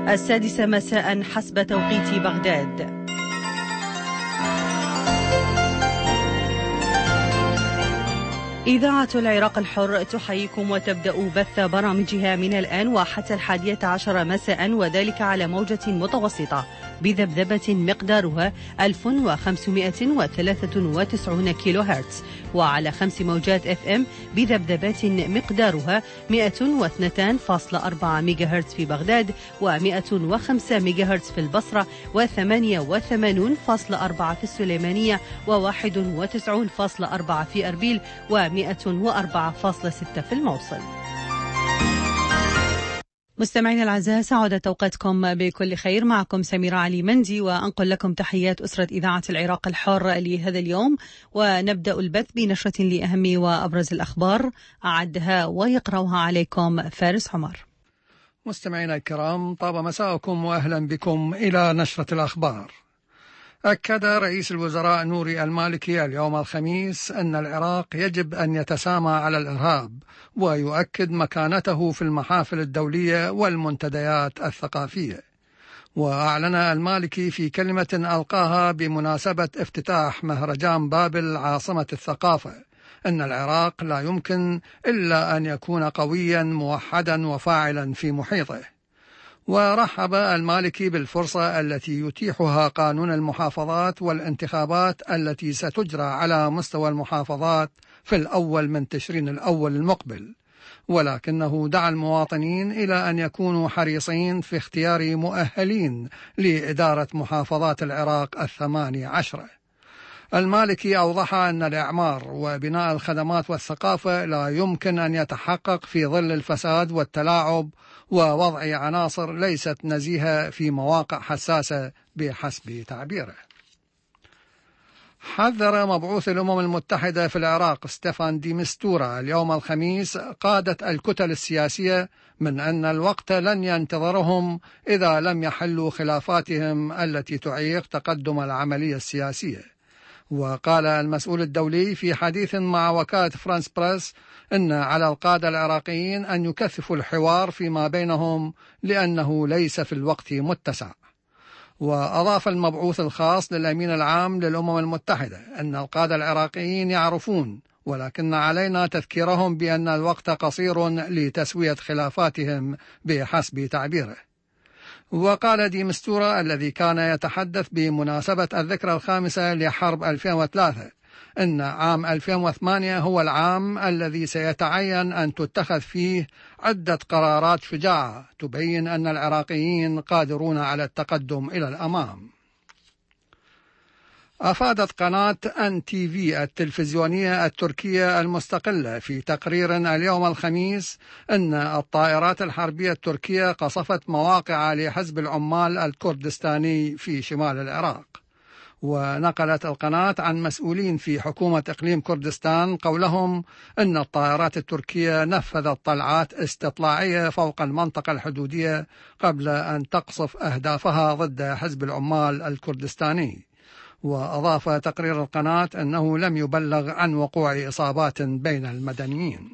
السادسة مساء حسب توقيت بغداد. إذاعة العراق الحر تحييكم وتبدأ بث برامجها من الآن وحتى 11 مساء، وذلك على موجة متوسطة بذبذبة مقدارها 1593 كيلو هرتز، وعلى 5 موجات FM بذبذبات مقدارها 102.4 ميجا هرتز في بغداد، و105 ميجا هرتز في البصرة، و88.4 في السليمانية، و91.4 في أربيل، و104.6 في الموصل. مستمعين الأعزاء، سعادة أوقاتكم بكل خير. معكم سميرة علي مندي، وأنقل لكم تحيات أسرة إذاعة العراق الحر لهذا اليوم، ونبدأ البث بنشرة لأهم وأبرز الأخبار أعدها ويقرأها عليكم فارس حمر. مستمعينا الكرام، طاب مساءكم وأهلا بكم إلى نشرة الأخبار. أكد رئيس الوزراء نوري المالكي اليوم الخميس أن العراق يجب أن يتسامى على الإرهاب، ويؤكد مكانته في المحافل الدولية والمنتديات الثقافية. وأعلن المالكي في كلمة ألقاها بمناسبة افتتاح مهرجان بابل عاصمة الثقافة أن العراق لا يمكن إلا أن يكون قويا موحدا وفاعلا في محيطه. ورحب المالكي بالفرصة التي يتيحها قانون المحافظات والانتخابات التي ستجرى على مستوى المحافظات في الأول من تشرين الأول المقبل، ولكنه دعا المواطنين إلى أن يكونوا حريصين في اختيار مؤهلين لإدارة محافظات العراق 18. المالكي أوضح أن الإعمار وبناء الخدمات والثقافة لا يمكن أن يتحقق في ظل الفساد والتلاعب ووضع عناصر ليست نزيهة في مواقع حساسة بحسب تعبيره. حذر مبعوث الأمم المتحدة في العراق ستيفان دي مستورا اليوم الخميس قادة الكتل السياسية من أن الوقت لن ينتظرهم إذا لم يحلوا خلافاتهم التي تعيق تقدم العملية السياسية. وقال المسؤول الدولي في حديث مع وكالة فرانس بريس أن على القادة العراقيين أن يكثفوا الحوار فيما بينهم لأنه ليس في الوقت متسع. وأضاف المبعوث الخاص للأمين العام للأمم المتحدة أن القادة العراقيين يعرفون، ولكن علينا تذكيرهم بأن الوقت قصير لتسوية خلافاتهم بحسب تعبيره. وقال دي مستورا الذي كان يتحدث بمناسبة الذكرى الخامسة لحرب 2003 أن عام 2008 هو العام الذي سيتعين أن تتخذ فيه عدة قرارات شجاعة تبين أن العراقيين قادرون على التقدم إلى الأمام. أفادت قناة NTV التلفزيونية التركية المستقلة في تقرير اليوم الخميس أن الطائرات الحربية التركية قصفت مواقع لحزب العمال الكردستاني في شمال العراق. ونقلت القناة عن مسؤولين في حكومة إقليم كردستان قولهم أن الطائرات التركية نفذت طلعات استطلاعية فوق المنطقة الحدودية قبل أن تقصف أهدافها ضد حزب العمال الكردستاني. وأضاف تقرير القناة أنه لم يبلغ عن وقوع إصابات بين المدنيين.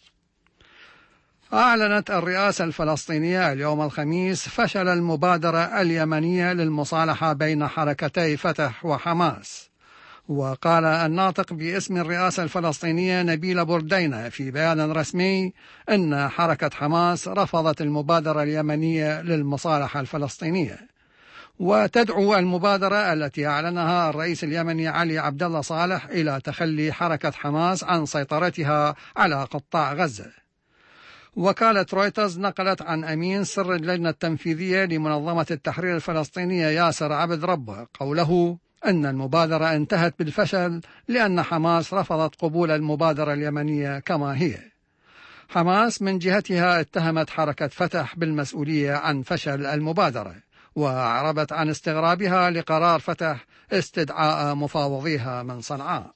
أعلنت الرئاسة الفلسطينية اليوم الخميس فشل المبادرة اليمنية للمصالحة بين حركتي فتح وحماس. وقال الناطق باسم الرئاسة الفلسطينية نبيل بردينة في بيان رسمي أن حركة حماس رفضت المبادرة اليمنية للمصالحة الفلسطينية، وتدعو المبادرة التي أعلنها الرئيس اليمني علي عبد الله صالح إلى تخلي حركة حماس عن سيطرتها على قطاع غزة. وكالة رويترز نقلت عن أمين سر اللجنة التنفيذية لمنظمة التحرير الفلسطينية ياسر عبد ربه قوله أن المبادرة انتهت بالفشل لأن حماس رفضت قبول المبادرة اليمنية كما هي. حماس من جهتها اتهمت حركة فتح بالمسؤولية عن فشل المبادرة، وأعربت عن استغرابها لقرار فتح استدعاء مفاوضيها من صنعاء.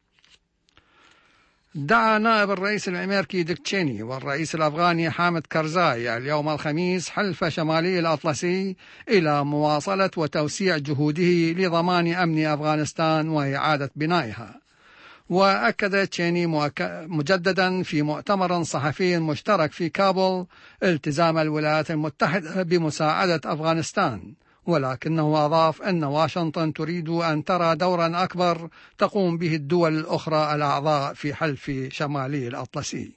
دعا نائب الرئيس الأمريكي ديك تشيني والرئيس الأفغاني حامد كرزاي اليوم الخميس حلف شمالي الأطلسي إلى مواصلة وتوسيع جهوده لضمان أمن أفغانستان وإعادة بنائها. وأكد تشيني مجددا في مؤتمر صحفي مشترك في كابول التزام الولايات المتحدة بمساعدة أفغانستان، ولكنه أضاف أن واشنطن تريد أن ترى دورا أكبر تقوم به الدول الأخرى الأعضاء في حلف شمالي الأطلسي.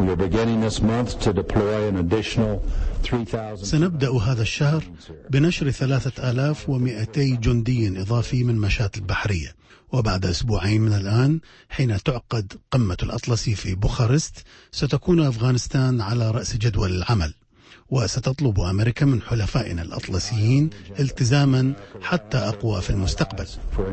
سنبدأ هذا الشهر بنشر 3200 جندي إضافي من مشاة البحرية، وبعد أسبوعين من الآن حين تعقد قمة الأطلسي في بوخارست ستكون أفغانستان على رأس جدول العمل، وستطلب أمريكا من حلفائنا الأطلسيين التزاما حتى أقوى في المستقبل.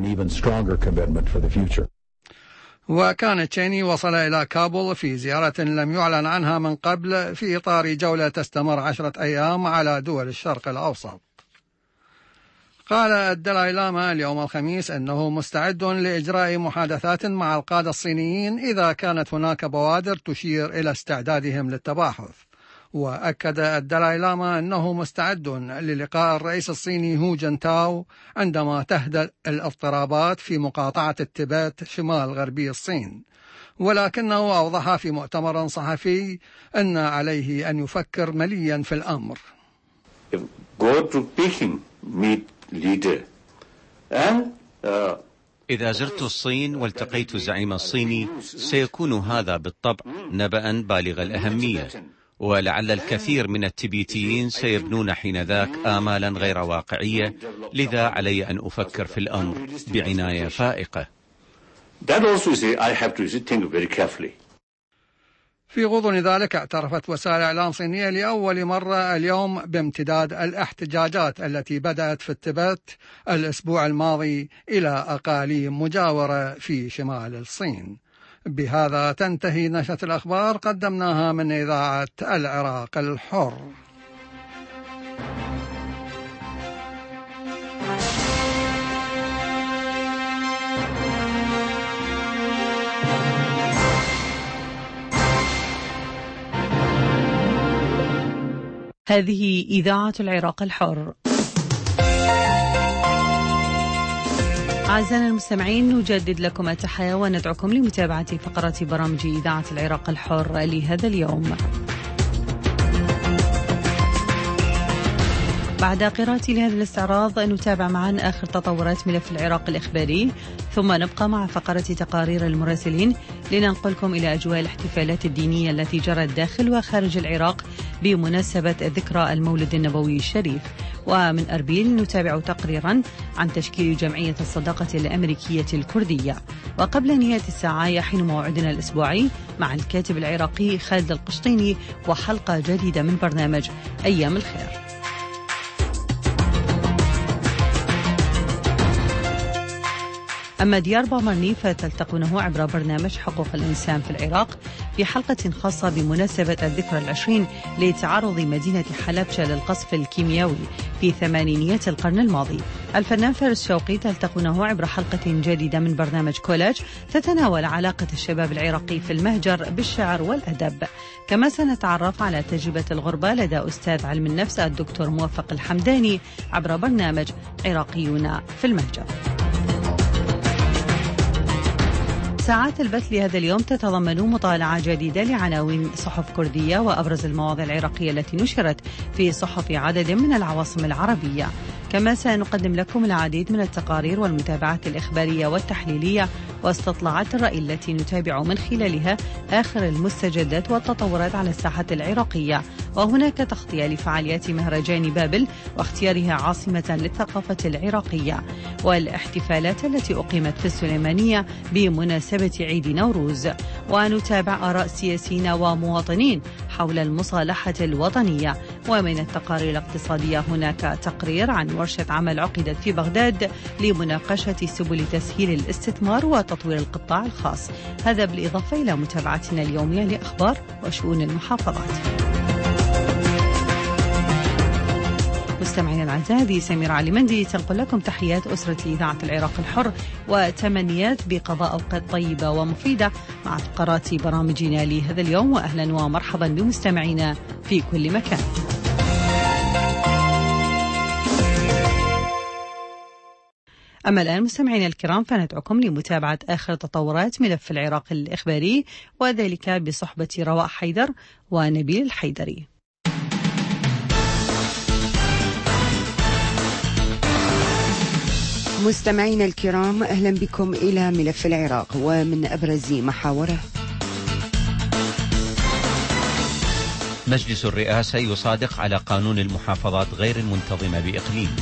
وكان تشيني وصل إلى كابول في زيارة لم يعلن عنها من قبل في إطار جولة تستمر 10 أيام على دول الشرق الأوسط. قال الدلاي لاما اليوم الخميس أنه مستعد لإجراء محادثات مع القادة الصينيين إذا كانت هناك بوادر تشير إلى استعدادهم للتباحث. وأكد الدلاي لاما أنه مستعد للقاء الرئيس الصيني هو جنتاو عندما تهدأ الاضطرابات في مقاطعة التبت شمال غربي الصين، ولكنه أوضح في مؤتمر صحفي أن عليه أن يفكر مليا في الأمر. إذا زرت الصين والتقيت الزعيم الصيني سيكون هذا بالطبع نبأ بالغ الأهمية، ولعل الكثير من التبيتيين سيبنون حينذاك آمالا غير واقعية، لذا علي أن أفكر في الأمر بعناية فائقة. في غضون ذلك اعترفت وسائل إعلام صينية لأول مرة اليوم بامتداد الاحتجاجات التي بدأت في التبت الأسبوع الماضي إلى أقاليم مجاورة في شمال الصين. بهذا تنتهي نشرة الأخبار قدمناها من إذاعة العراق الحر. هذه إذاعة العراق الحر. أعزائنا المستمعين، نجدد لكم التحية وندعوكم لمتابعة فقرات برامج إذاعة العراق الحر لهذا اليوم. بعد قراءة لهذا الاستعراض نتابع معا آخر تطورات ملف العراق الإخباري، ثم نبقى مع فقرة تقارير المراسلين لننقلكم إلى أجواء الاحتفالات الدينية التي جرت داخل وخارج العراق بمناسبة ذكرى المولد النبوي الشريف. ومن أربيل نتابع تقريرا عن تشكيل جمعية الصداقة الأمريكية الكردية. وقبل نهاية الساعة يحين موعدنا الأسبوعي مع الكاتب العراقي خالد القشطيني وحلقة جديدة من برنامج أيام الخير. أما ديار بامرني فتلتقونه عبر برنامج حقوق الإنسان في العراق في حلقة خاصة بمناسبة الذكرى العشرين لتعرض مدينة حلبشة للقصف الكيميائي في ثمانينيات القرن الماضي. الفنان فارس شوقي تلتقونه عبر حلقة جديدة من برنامج كولاج تتناول علاقة الشباب العراقي في المهجر بالشعر والأدب. كما سنتعرف على تجربة الغربة لدى أستاذ علم النفس الدكتور موفق الحمداني عبر برنامج عراقيون في المهجر. ساعات البث لهذا اليوم تتضمن مطالعة جديدة لعناوين صحف كردية وأبرز المواضيع العراقية التي نشرت في صحف عدد من العواصم العربية. كما سنقدم لكم العديد من التقارير والمتابعات الإخبارية والتحليلية واستطلاعات الرأي التي نتابع من خلالها آخر المستجدات والتطورات على الساحة العراقية. وهناك تغطية لفعاليات مهرجان بابل واختيارها عاصمة للثقافة العراقية، والاحتفالات التي أقيمت في السليمانية بمناسبة عيد نوروز. ونتابع آراء سياسيين ومواطنين حول المصالحة الوطنية. ومن التقارير الاقتصادية هناك تقرير عن ورشة عمل عقدت في بغداد لمناقشة سبل تسهيل الاستثمار وتطوير القطاع الخاص. هذا بالإضافة إلى متابعتنا اليومية لأخبار وشؤون المحافظات. مستمعينا الأعزاء، هذه سميرة علي مندي تنقل لكم تحيات أسرة إذاعة العراق الحر وتمنيات بقضاء أوقات طيبة ومفيدة مع فقرات برامجنا لهذا اليوم. وأهلا ومرحبا بمستمعينا في كل مكان. أما الآن مستمعينا الكرام فندعوكم لمتابعة آخر تطورات ملف العراق الإخباري، وذلك بصحبة رواء حيدر ونبيل الحيدري. مستمعينا الكرام، أهلا بكم إلى ملف العراق، ومن أبرز محاوره: مجلس الرئاسة يصادق على قانون المحافظات غير المنتظمة بإقليم.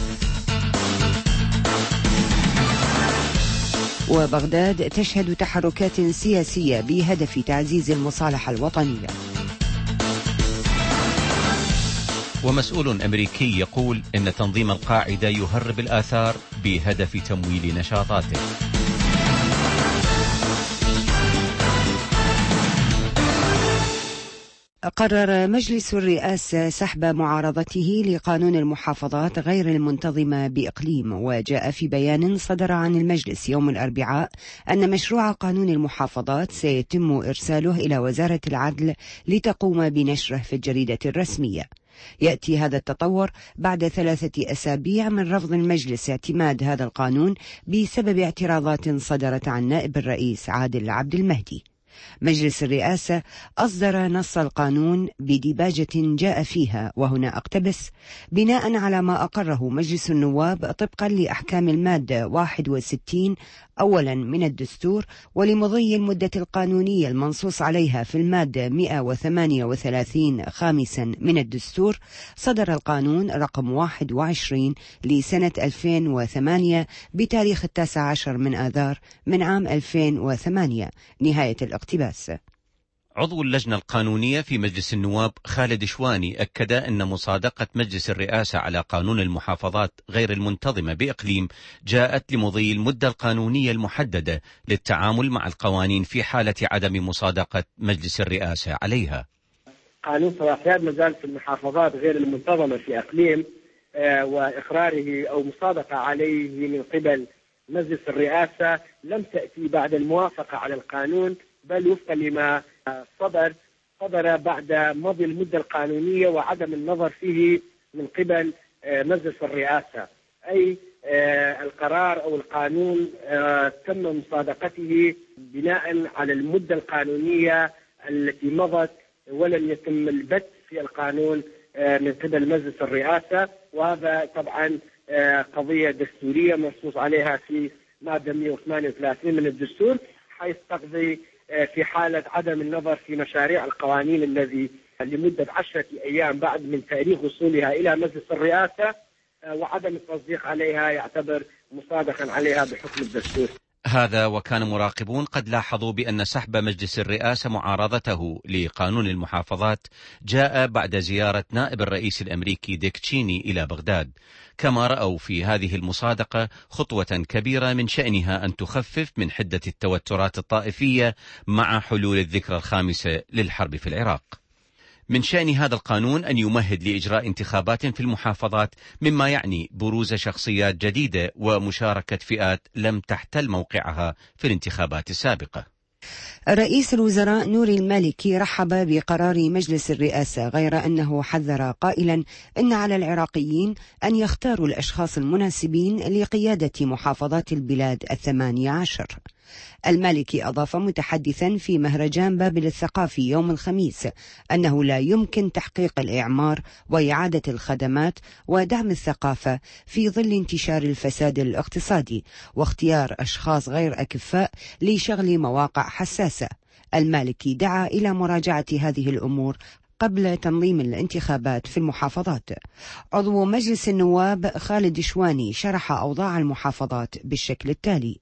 وبغداد تشهد تحركات سياسية بهدف تعزيز المصالحة الوطنية. ومسؤول أمريكي يقول إن تنظيم القاعدة يهرب الآثار بهدف تمويل نشاطاته. قرر مجلس الرئاسة سحب معارضته لقانون المحافظات غير المنتظمة بإقليم، وجاء في بيان صدر عن المجلس يوم الأربعاء أن مشروع قانون المحافظات سيتم إرساله إلى وزارة العدل لتقوم بنشره في الجريدة الرسمية. يأتي هذا التطور بعد 3 أسابيع من رفض المجلس اعتماد هذا القانون بسبب اعتراضات صدرت عن نائب الرئيس عادل عبد المهدي. مجلس الرئاسة أصدر نص القانون بديباجة جاء فيها، وهنا أقتبس: بناء على ما أقره مجلس النواب طبقا لأحكام المادة 61 أولا من الدستور، ولمضي المدة القانونية المنصوص عليها في المادة 138 خامسا من الدستور، صدر القانون رقم 21 لسنة 2008 بتاريخ 19 من آذار من عام 2008. نهاية الاقتباس. عضو اللجنة القانونية في مجلس النواب خالد شواني أكد أن مصادقة مجلس الرئاسة على قانون المحافظات غير المنتظمة بإقليم جاءت لمضي المدة القانونية المحددة للتعامل مع القوانين في حالة عدم مصادقة مجلس الرئاسة عليها. قانون صلاحيات مجالس المحافظات غير المنتظمة في إقليم وإقراره أو مصادقة عليه من قبل مجلس الرئاسة لم تأتي بعد الموافقة على القانون، بل وفقا لما صدر بعد مضي المدة القانونية وعدم النظر فيه من قبل مجلس الرئاسة. أي القرار أو القانون تم مصادقته بناء على المدة القانونية التي مضت، ولم يتم البت في القانون من قبل مجلس الرئاسة. وهذا طبعا قضية دستورية منصوص عليها في مادة 138 من الدستور، حيث تقضي في حالة عدم النظر في مشاريع القوانين الذي لمدة 10 أيام بعد من تاريخ وصولها إلى مجلس الرئاسة، وعدم التصديق عليها يعتبر مصادقا عليها بحكم الدستور. هذا وكان مراقبون قد لاحظوا بأن سحب مجلس الرئاسة معارضته لقانون المحافظات جاء بعد زيارة نائب الرئيس الأمريكي ديك تشيني إلى بغداد، كما رأوا في هذه المصادقة خطوة كبيرة من شأنها أن تخفف من حدة التوترات الطائفية مع حلول الذكرى الخامسة للحرب في العراق. من شأن هذا القانون أن يمهد لإجراء انتخابات في المحافظات، مما يعني بروز شخصيات جديدة ومشاركة فئات لم تحتل موقعها في الانتخابات السابقة. رئيس الوزراء نوري المالكي رحب بقرار مجلس الرئاسة، غير أنه حذر قائلا إن على العراقيين أن يختاروا الأشخاص المناسبين لقيادة محافظات البلاد 18. المالكي أضاف متحدثا في مهرجان بابل الثقافي يوم الخميس أنه لا يمكن تحقيق الإعمار وإعادة الخدمات ودعم الثقافة في ظل انتشار الفساد الاقتصادي واختيار أشخاص غير أكفاء لشغل مواقع حساسة. المالكي دعا إلى مراجعة هذه الأمور قبل تنظيم الانتخابات في المحافظات. عضو مجلس النواب خالد شواني شرح أوضاع المحافظات بالشكل التالي: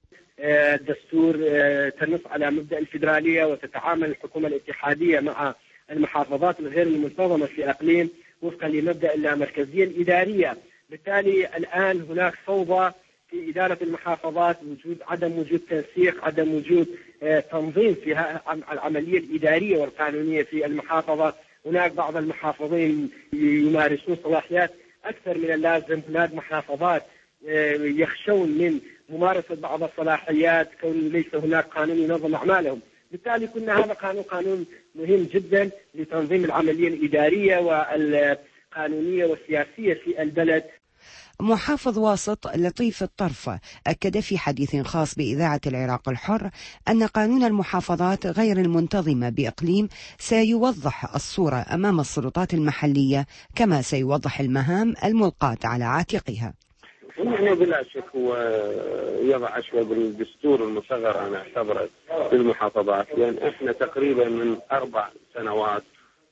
الدستور تنص على مبدأ الفيدرالية، وتتعامل الحكومة الاتحادية مع المحافظات الغير المنتظمة في أقليم وفقا لمبدأ اللامركزية الإدارية. بالتالي الآن هناك فوضى في إدارة المحافظات، عدم وجود تنسيق، عدم وجود تنظيم في العملية الإدارية والقانونية في المحافظة. هناك بعض المحافظين يمارسون صلاحيات أكثر من اللازم، هناك محافظات يخشون من ممارسة بعض الصلاحيات كون ليس هناك قانون ينظم أعمالهم. بالتالي كنا هذا قانون مهم جدا لتنظيم العملية الإدارية والقانونية والسياسية في البلد. محافظ واسط لطيف الطرفة أكد في حديث خاص بإذاعة العراق الحر أن قانون المحافظات غير المنتظمة بإقليم سيوضح الصورة أمام السلطات المحلية، كما سيوضح المهام الملقاة على عاتقها. نحن بلا شك هو يضع أشياء بالدستور المصغر أنا أعتبره للمحافظات، لأن إحنا تقريبا من 4 سنوات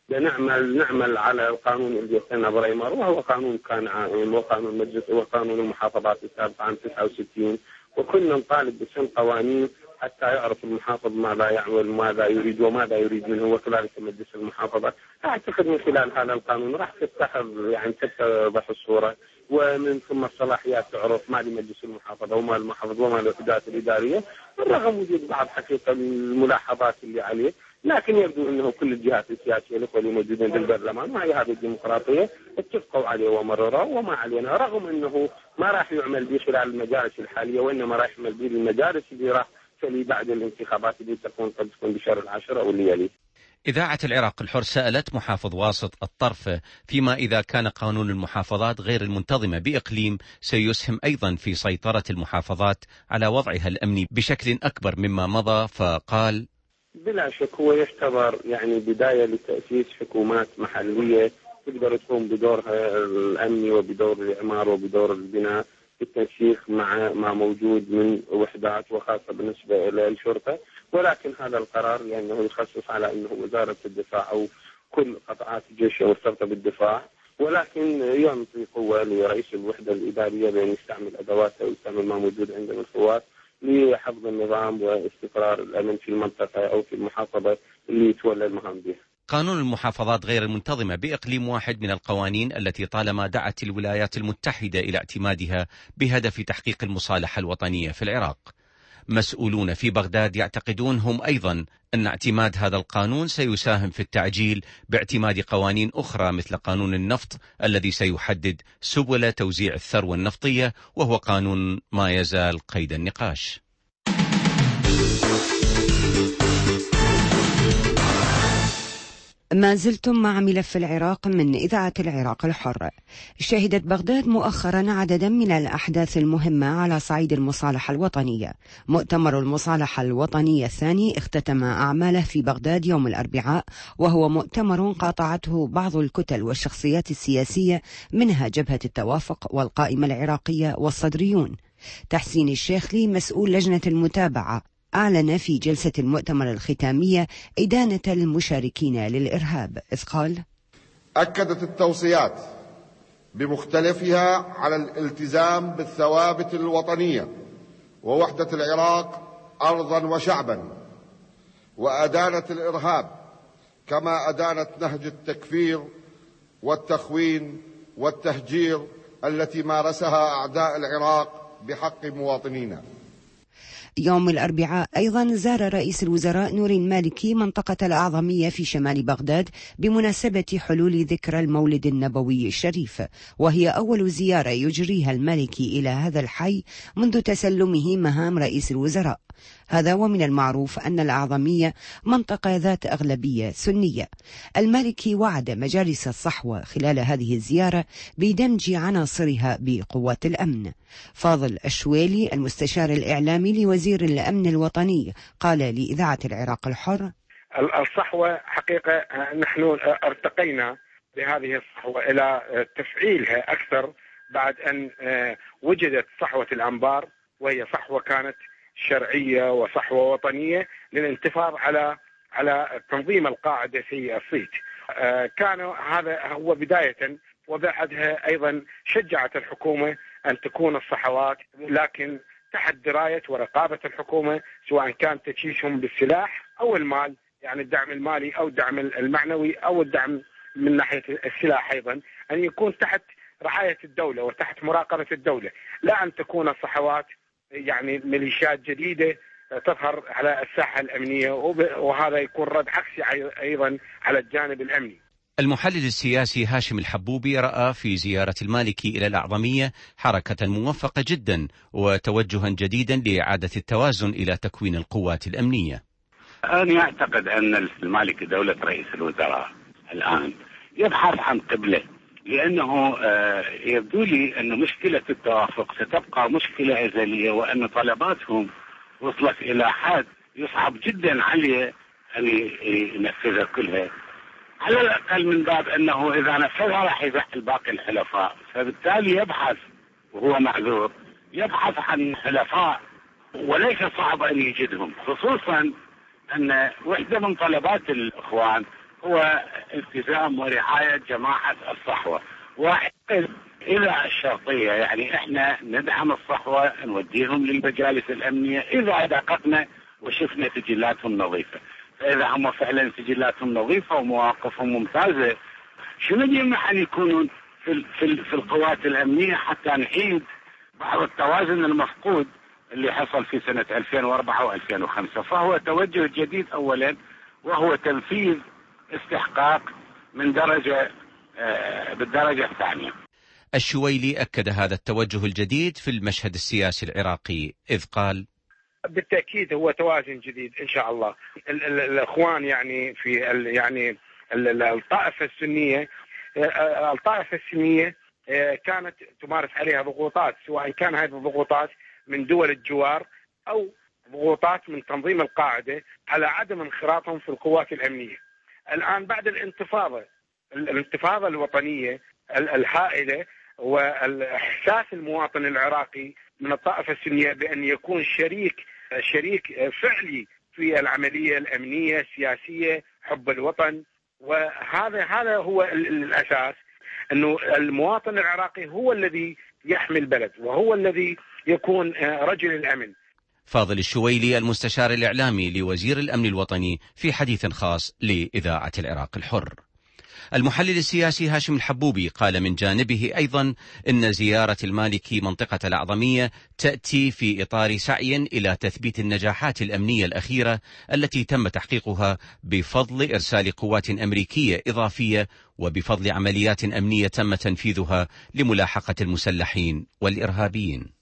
نعمل على القانون اللي يسنى بريمر، وهو قانون كان عائم، وقانون المجلس وقانون المحافظات السابق عام 69، وكنا نطالب بسن قوانين حتى يعرف المحافظ ماذا يعمل ماذا يريد وماذا يريد منه، وكذلك مجلس المحافظة. أعتقد من خلال هذا القانون راح تتخذ يعني تتضح الصورة، ومن ثم الصلاحيات تعرف ما لمجلس المحافظة وما المحافظ وما الوحدات الإدارية، بالرغم وجود بعض حقيقة الملاحظات اللي عليه، لكن يبدو أنه كل الجهات السياسية الأخوة اللي موجودين بالبرلمان وهي هذه الديمقراطية اتفقوا عليه ومرروا، وما علينا رغم أنه ما راح يعمل به خلال المجالس الحالية، وإنما راح يعمل به المجالس اللي راح تلي بعد الانتخابات اللي قد تكون بشهر 10 أو اللي يلي. إذاعة العراق الحر سألت محافظ واسط الطرفة فيما إذا كان قانون المحافظات غير المنتظمة بإقليم سيسهم أيضا في سيطرة المحافظات على وضعها الأمني بشكل أكبر مما مضى، فقال: بلا شك هو يعتبر يعني بداية لتأسيس حكومات محلية تقدر تقوم بدورها الأمني وبدور الإعمار وبدور البناء بالتنسيق مع ما موجود من وحدات، وخاصة بالنسبة إلى الشرطة. ولكن هذا القرار لأنه يخصص على أنه وزارة الدفاع أو كل قطاعات الجيش المرتبطة بالدفاع، ولكن يعطي قوة لرئيس الوحدة الإدارية بأن يستعمل أدواته ويستعمل ما موجود عنده من قوات لحفظ النظام واستقرار الأمن في المنطقة أو في المحافظة اللي يتولى المهام بها. قانون المحافظات غير المنتظمة بإقليم واحد من القوانين التي طالما دعت الولايات المتحدة إلى اعتمادها بهدف تحقيق المصالحة الوطنية في العراق. مسؤولون في بغداد يعتقدون هم أيضا أن اعتماد هذا القانون سيساهم في التعجيل باعتماد قوانين أخرى مثل قانون النفط الذي سيحدد سبل توزيع الثروة النفطية، وهو قانون ما يزال قيد النقاش. ما زلتم مع ملف العراق من إذاعة العراق الحر. شهدت بغداد مؤخرا عددا من الأحداث المهمة على صعيد المصالحة الوطنية. مؤتمر المصالحة الوطنية الثاني اختتم أعماله في بغداد يوم الأربعاء، وهو مؤتمر قاطعته بعض الكتل والشخصيات السياسية، منها جبهة التوافق والقائمة العراقية والصدريون. تحسين الشيخلي مسؤول لجنة المتابعة أعلن في جلسة المؤتمر الختامية إدانة المشاركين للإرهاب، إذ قال: أكدت التوصيات بمختلفها على الالتزام بالثوابت الوطنية ووحدة العراق أرضا وشعبا، وأدانت الإرهاب كما أدانت نهج التكفير والتخوين والتهجير التي مارسها أعداء العراق بحق مواطنينا. يوم الأربعاء أيضا زار رئيس الوزراء نوري المالكي منطقة الأعظمية في شمال بغداد بمناسبة حلول ذكرى المولد النبوي الشريف، وهي أول زيارة يجريها المالكي إلى هذا الحي منذ تسلمه مهام رئيس الوزراء. هذا ومن المعروف أن الأعظمية منطقة ذات أغلبية سنية. المالكي وعد مجالس الصحوة خلال هذه الزيارة بدمج عناصرها بقوات الأمن. فاضل الشويلي المستشار الإعلامي لوزير الأمن الوطني قال لإذاعة العراق الحر: الصحوة حقيقة نحن ارتقينا بهذه الصحوة إلى تفعيلها أكثر بعد أن وجدت صحوة الأنبار، وهي صحوة كانت شرعية وصحوة وطنية للانتفاض على تنظيم القاعدة في الصيت. كان هذا هو بداية، وبعدها أيضا شجعت الحكومة أن تكون الصحوات لكن تحت دراية ورقابة الحكومة، سواء كان تجهيزهم بالسلاح أو المال، يعني الدعم المالي أو الدعم المعنوي أو الدعم من ناحية السلاح، أيضا أن يكون تحت رعاية الدولة وتحت مراقبة الدولة، لا أن تكون الصحوات يعني ميليشيات جديدة تظهر على الساحة الأمنية، وهذا يكون رد عكسي أيضا على الجانب الأمني. المحلل السياسي هاشم الحبوبي رأى في زيارة المالكي إلى الأعظمية حركة موفقة جدا وتوجها جديدا لإعادة التوازن إلى تكوين القوات الأمنية. أنا أعتقد أن المالكي دولة رئيس الوزراء الآن يبحث عن قبلة لأنه يبدو لي أن مشكلة التوافق ستبقى مشكلة أزلية، وأن طلباتهم وصلت إلى حد يصعب جدا عليه أن ينفذها كلها، على الأقل من باب أنه إذا نفذها راح يزعل باقي الحلفاء، فبالتالي يبحث وهو معذور يبحث عن حلفاء وليس صعب أن يجدهم، خصوصا أن واحدة من طلبات الإخوان هو التزام ورعاية جماعة الصحوة، واحد إلى الشرطية، يعني إحنا ندعم الصحوة نوديهم للمجالس الأمنية إذا دققنا وشفنا سجلاتهم نظيفة. فإذا هم فعلا سجلاتهم نظيفة ومواقفهم ممتازة، شنو يمنع أن يكونون في القوات الأمنية حتى نعيد بعض التوازن المفقود اللي حصل في سنة 2004 و2005. فهو توجه جديد أولا، وهو تنفيذ استحقاق من بالدرجة الثانية. الشويلي أكد هذا التوجه الجديد في المشهد السياسي العراقي، إذ قال: بالتأكيد هو توازن جديد إن شاء الله. الإخوان يعني في يعني الطائفة السنية، كانت تمارس عليها ضغوطات، سواء كان هذه الضغوطات من دول الجوار أو ضغوطات من تنظيم القاعدة على عدم انخراطهم في القوات الأمنية. الآن بعد الانتفاضة الوطنية الهائلة والإحساس المواطن العراقي من الطائفة السنية بأن يكون شريك فعلي في العملية الأمنية السياسية، حب الوطن، وهذا هو الأساس، أنه المواطن العراقي هو الذي يحمي البلد وهو الذي يكون رجل الأمن. فاضل الشويلي المستشار الإعلامي لوزير الأمن الوطني في حديث خاص لإذاعة العراق الحر. المحلل السياسي هاشم الحبوبي قال من جانبه أيضا إن زيارة المالكي منطقة الأعظمية تأتي في إطار سعي إلى تثبيت النجاحات الأمنية الأخيرة التي تم تحقيقها بفضل إرسال قوات أمريكية إضافية وبفضل عمليات أمنية تم تنفيذها لملاحقة المسلحين والإرهابيين.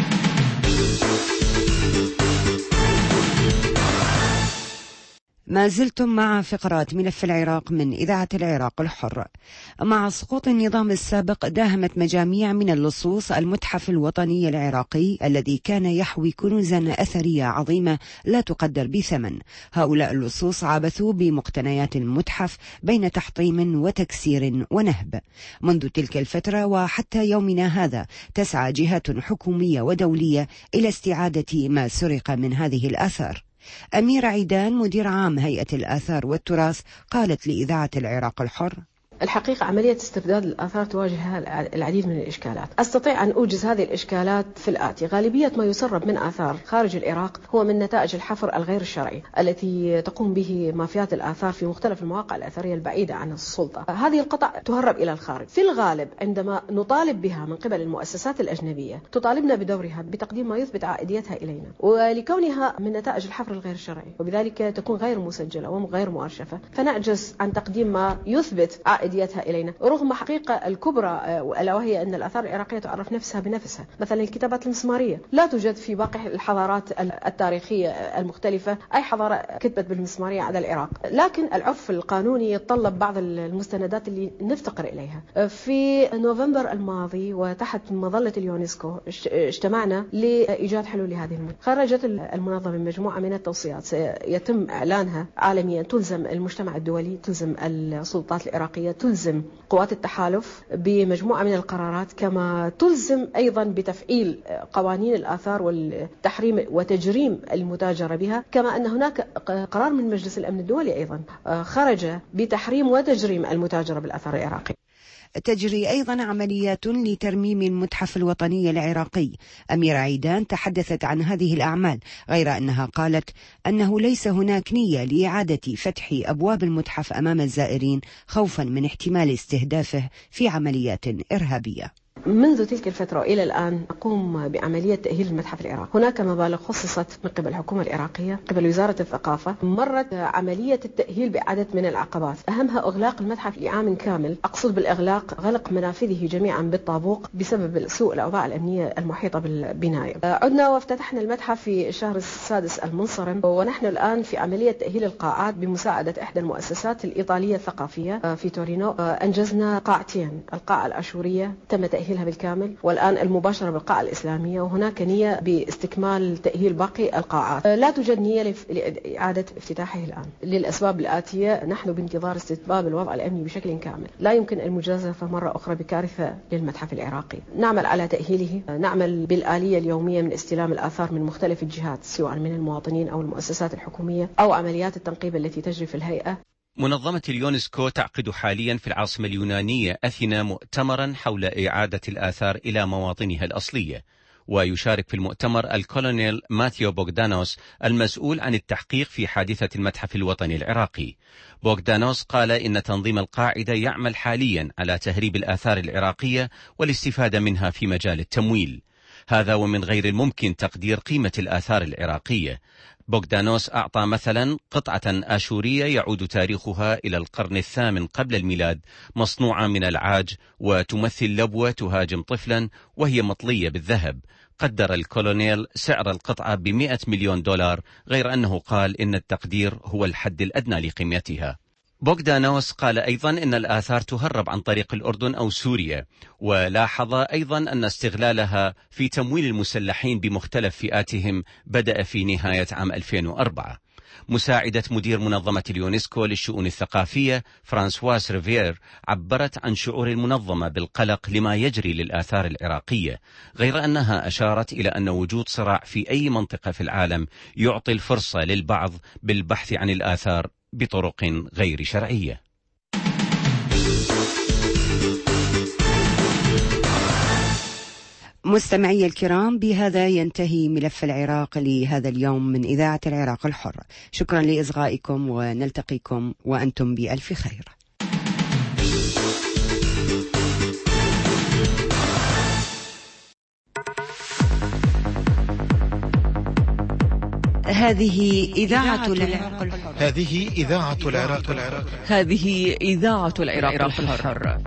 ما زلتم مع فقرات ملف العراق من إذاعة العراق الحر. مع سقوط النظام السابق داهمت مجاميع من اللصوص المتحف الوطني العراقي الذي كان يحوي كنوزا أثرية عظيمة لا تقدر بثمن. هؤلاء اللصوص عبثوا بمقتنيات المتحف بين تحطيم وتكسير ونهب. منذ تلك الفترة وحتى يومنا هذا تسعى جهات حكومية ودولية إلى استعادة ما سرق من هذه الآثار. أميرة عيدان مدير عام هيئة الآثار والتراث قالت لإذاعة العراق الحر: الحقيقة عملية استرداد الآثار تواجهها العديد من الإشكالات. أستطيع أن أوجز هذه الإشكالات في الآتي: غالبية ما يسرب من آثار خارج العراق هو من نتائج الحفر الغير الشرعي التي تقوم به مافيات الآثار في مختلف المواقع الأثرية البعيدة عن السلطة. هذه القطع تهرب إلى الخارج. في الغالب عندما نطالب بها من قبل المؤسسات الأجنبية تطالبنا بدورها بتقديم ما يثبت عائديتها إلينا، ولكونها من نتائج الحفر الغير الشرعي وبذلك تكون غير مسجلة وغير مؤرشفة فنعجز عن تقديم ما يثبت عائديتها إلينا، رغم حقيقة الكبرى ألا وهي أن الآثار العراقية تعرف نفسها بنفسها. مثلا الكتابات المسمارية لا توجد في باقي الحضارات التاريخية المختلفة أي حضارة كتبت بالمسمارية على العراق، لكن العرف القانوني يتطلب بعض المستندات اللي نفتقر إليها. في نوفمبر الماضي وتحت مظلة اليونسكو اجتمعنا لإيجاد حلول لهذه المشكلة. خرجت المنظمة مجموعة من التوصيات سيتم إعلانها عالميا، تلزم المجتمع الدولي، تلزم السلطات العراقية، تلزم قوات التحالف بمجموعة من القرارات، كما تلزم أيضا بتفعيل قوانين الآثار والتحريم وتجريم المتاجرة بها، كما أن هناك قرار من مجلس الأمن الدولي أيضا خرج بتحريم وتجريم المتاجرة بالآثار العراقية. تجري أيضا عمليات لترميم المتحف الوطني العراقي. أميرة عيدان تحدثت عن هذه الأعمال، غير أنها قالت أنه ليس هناك نية لإعادة فتح أبواب المتحف أمام الزائرين خوفا من احتمال استهدافه في عمليات إرهابية. منذ تلك الفترة إلى الآن نقوم بعملية تأهيل المتحف العراقي. هناك مبالغ خصصت من قبل الحكومة العراقية، قبل وزارة الثقافة. مرت عملية التأهيل بعدد من العقبات، أهمها إغلاق المتحف لعام كامل. أقصد بالإغلاق غلق منافذه جميعا بالطابوق بسبب سوء الأوضاع الأمنية المحيطة بالبناية. عدنا وافتتحنا المتحف في الشهر السادس المنصرم، ونحن الآن في عملية تأهيل القاعات بمساعدة إحدى المؤسسات الإيطالية الثقافية في تورينو. أنجزنا قاعتين، القاعة الأشورية تم تأهيلها بالكامل، والآن المباشرة بالقاعة الإسلامية، وهناك نية باستكمال تأهيل باقي القاعات. لا توجد نية لإعادة افتتاحه الآن للأسباب الآتية: نحن بانتظار استتباب الوضع الأمني بشكل كامل، لا يمكن المجازفة مرة أخرى بكارثة للمتحف العراقي. نعمل على تأهيله، نعمل بالآلية اليومية من استلام الآثار من مختلف الجهات، سواء من المواطنين أو المؤسسات الحكومية أو عمليات التنقيب التي تجري في الهيئة. منظمة اليونسكو تعقد حاليا في العاصمة اليونانية أثينا مؤتمرا حول إعادة الآثار إلى مواطنها الأصلية، ويشارك في المؤتمر الكولونيل ماثيو بوغدانوس المسؤول عن التحقيق في حادثة المتحف الوطني العراقي. بوغدانوس قال إن تنظيم القاعدة يعمل حاليا على تهريب الآثار العراقية والاستفادة منها في مجال التمويل. هذا ومن غير الممكن تقدير قيمة الآثار العراقية. بوغدانوس أعطى مثلا قطعة آشورية يعود تاريخها إلى القرن الثامن قبل الميلاد، مصنوعة من العاج وتمثل لبوة تهاجم طفلا وهي مطلية بالذهب. قدر الكولونيل سعر القطعة ب100 مليون دولار، غير أنه قال إن التقدير هو الحد الأدنى لقيمتها. بوغدانوس قال أيضا إن الآثار تهرب عن طريق الأردن أو سوريا، ولاحظ أيضا أن استغلالها في تمويل المسلحين بمختلف فئاتهم بدأ في نهاية عام 2004. مساعدة مدير منظمة اليونسكو للشؤون الثقافية فرانسواس ريفير عبرت عن شعور المنظمة بالقلق لما يجري للآثار العراقية، غير أنها أشارت إلى أن وجود صراع في أي منطقة في العالم يعطي الفرصة للبعض بالبحث عن الآثار بطرق غير شرعية. مستمعي الكرام، بهذا ينتهي ملف العراق لهذا اليوم من إذاعة العراق الحر. شكرا لإصغائكم، ونلتقيكم وأنتم بألف خير. هذه إذاعة العراق الحر. هذه إذاعة العراق الحر. هذه إذاعة العراق الحر.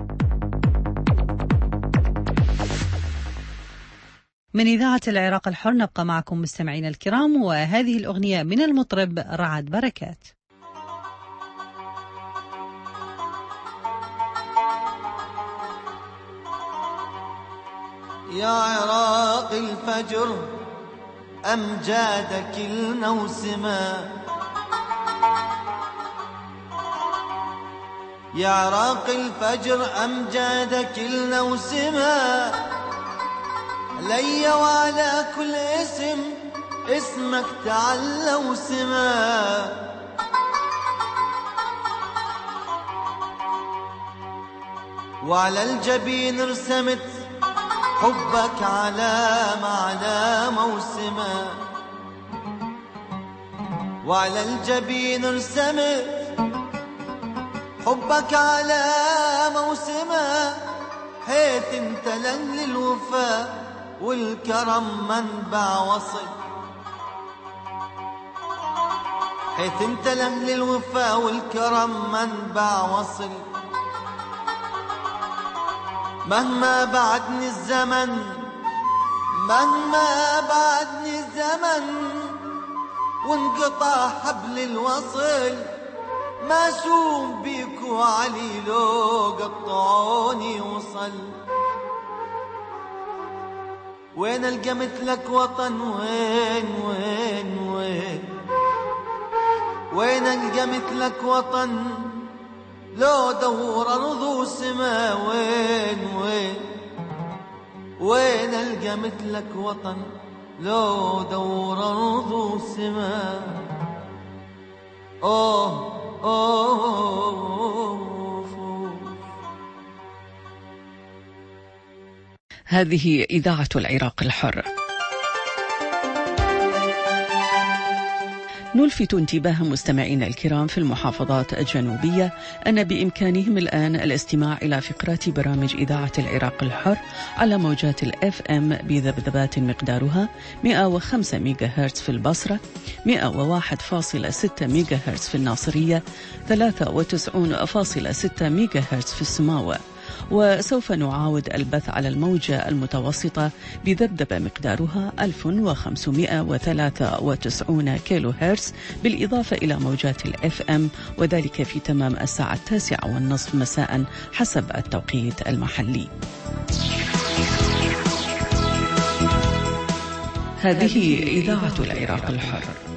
من إذاعة العراق الحر نبقى معكم مستمعين الكرام، وهذه الأغنية من المطرب رعد بركات. يا عراق الفجر أمجادك الموسمة، يا عراق الفجر أمجادك الموسمة، لي وعلى كل اسم اسمك تعلى وسما، وعلى الجبين رسمت حبك علامة على موسمة، وعلى الجبين رسمت حبك على موسمة، حيث انت لن للوفاء والكرم منبع وصل، حيث انت لن للوفاء والكرم منبع وصل، مهما بعدني الزمن مهما بعدني الزمن وانقطع حبل الوصل، ما شوم بيك وعلي لو قطعوني وصل، وين القمت لك وطن وين وين وين، وين القمت لك وطن لو دور أرض وسما، وين وين وين القمت لك وطن لو دور أرض وسما. أوه أوه. هذه إذاعة العراق الحر. نلفت انتباه مستمعينا الكرام في المحافظات الجنوبية أن بإمكانهم الآن الاستماع إلى فقرات برامج إذاعة العراق الحر على موجات الFM بذبذبات مقدارها 105 ميجا هرتز في البصرة، 101.6 ميجا هرتز في الناصرية، 93.6 ميجا هرتز في السماوة. وسوف نعاود البث على الموجة المتوسطة بذبذبة مقدارها 1593 كيلو هرتز، بالإضافة إلى موجات الFM، وذلك في تمام الساعة 9:30 مساء حسب التوقيت المحلي. هذه إذاعة العراق الحر.